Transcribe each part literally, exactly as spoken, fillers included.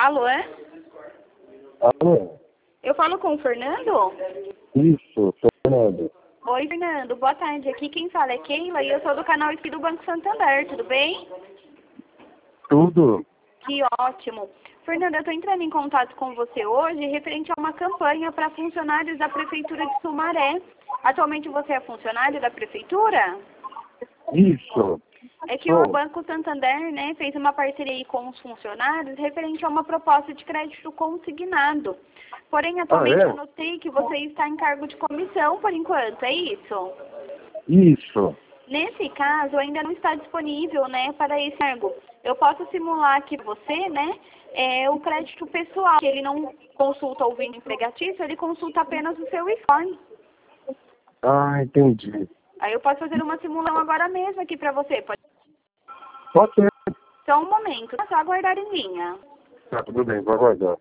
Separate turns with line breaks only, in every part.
Alô, é?
Alô?
Eu falo com o Fernando?
Isso, Fernando.
Oi, Fernando. Boa tarde. Aqui quem fala é Keila e eu sou do canal aqui do Banco Santander. Tudo bem?
Tudo?
Que ótimo. Fernando, eu estou entrando em contato com você hoje referente a uma campanha para funcionários da Prefeitura de Sumaré. Atualmente você é funcionário da Prefeitura?
Isso.
É que
Sou.
o Banco Santander, né, fez uma parceria aí com os funcionários referente a uma proposta de crédito consignado. Porém, atualmente
Ah, é?
eu notei que você está em cargo de comissão por enquanto, é isso?
Isso.
Nesse caso, ainda não está disponível, né, para esse cargo. Eu posso simular aqui para você, né, é, o crédito pessoal, que ele não consulta o vínculo empregatício, ele consulta apenas o seu informe.
Ah, entendi.
Aí eu posso fazer uma simulação agora mesmo aqui para você. Pode...
Pode ser.
Só um momento, é só aguardar em linha.
Tá, tudo bem, vou aguardar.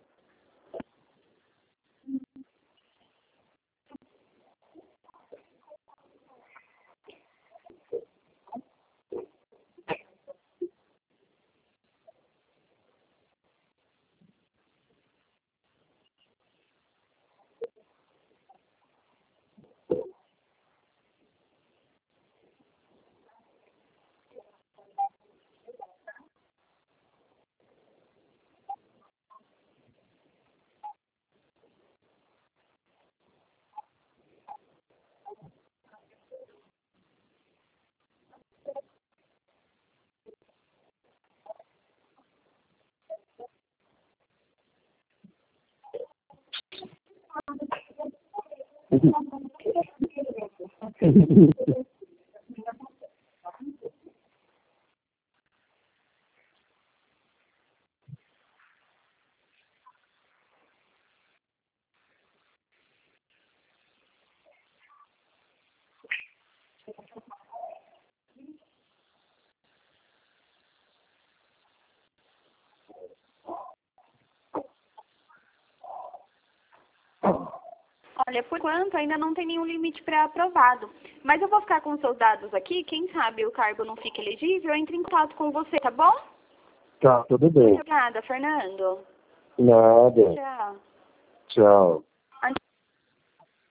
Olha, por enquanto ainda não tem nenhum limite pré-aprovado. Mas eu vou ficar com os seus dados aqui. Quem sabe o cargo não fica elegível, eu entro em contato com você, tá bom?
Tá, tudo bem.
Muito obrigada, Fernando.
Nada.
Tchau.
Tchau.